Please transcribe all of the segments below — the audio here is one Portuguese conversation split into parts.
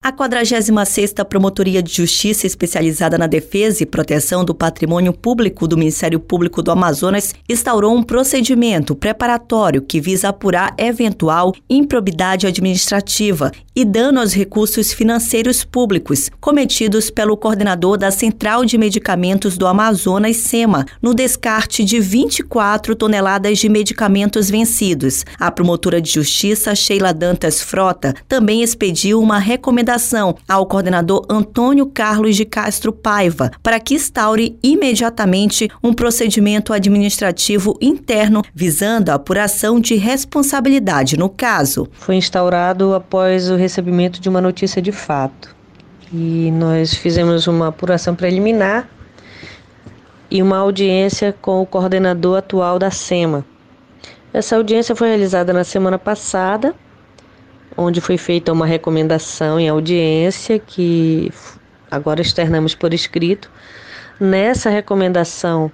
A 46ª Promotoria de Justiça especializada na defesa e proteção do patrimônio público do Ministério Público do Amazonas instaurou um procedimento preparatório que visa apurar eventual improbidade administrativa e dano aos recursos financeiros públicos cometidos pelo coordenador da Central de Medicamentos do Amazonas, SEMA, no descarte de 24 toneladas de medicamentos vencidos. A promotora de Justiça, Sheila Dantas Frota, também expediu uma recomendação ao coordenador Antônio Carlos de Castro Paiva para que instaure imediatamente um procedimento administrativo interno visando a apuração de responsabilidade no caso. Foi instaurado após o recebimento de uma notícia de fato e nós fizemos uma apuração preliminar e uma audiência com o coordenador atual da SEMA. Essa audiência foi realizada na semana passada, onde foi feita uma recomendação em audiência que agora externamos por escrito. Nessa recomendação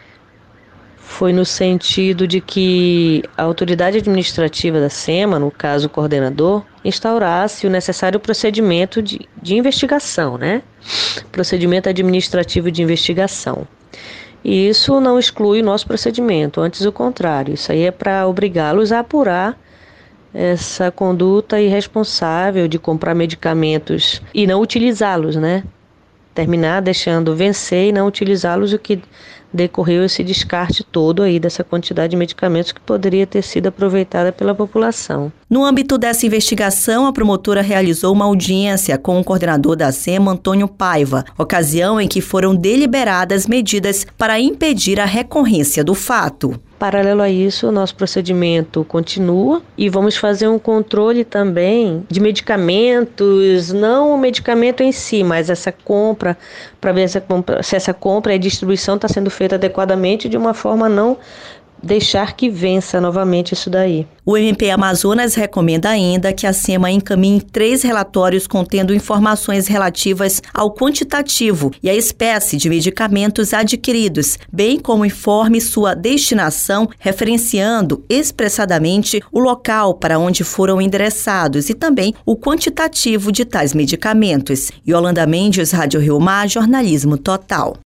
foi no sentido de que a autoridade administrativa da SEMA, no caso o coordenador, instaurasse o necessário procedimento de investigação, Procedimento administrativo de investigação. E isso não exclui o nosso procedimento, antes o contrário. Isso aí é para obrigá-los a apurar essa conduta irresponsável de comprar medicamentos e não utilizá-los, Terminar deixando vencer e não utilizá-los, o que decorreu esse descarte todo aí dessa quantidade de medicamentos que poderia ter sido aproveitada pela população. No âmbito dessa investigação, a promotora realizou uma audiência com o coordenador da SEMA, Antônio Paiva, ocasião em que foram deliberadas medidas para impedir a recorrência do fato. Paralelo a isso, o nosso procedimento continua e vamos fazer um controle também de não o medicamento em si, mas essa compra, para ver se essa compra e distribuição está sendo feita adequadamente de uma forma a não deixar que vença novamente isso daí. O MP Amazonas recomenda ainda que a SEMA encaminhe 3 relatórios contendo informações relativas ao quantitativo e à espécie de medicamentos adquiridos, bem como informe sua destinação, referenciando expressadamente o local para onde foram endereçados e também o quantitativo de tais medicamentos. Yolanda Mendes, Rádio Rio Mar, Jornalismo Total.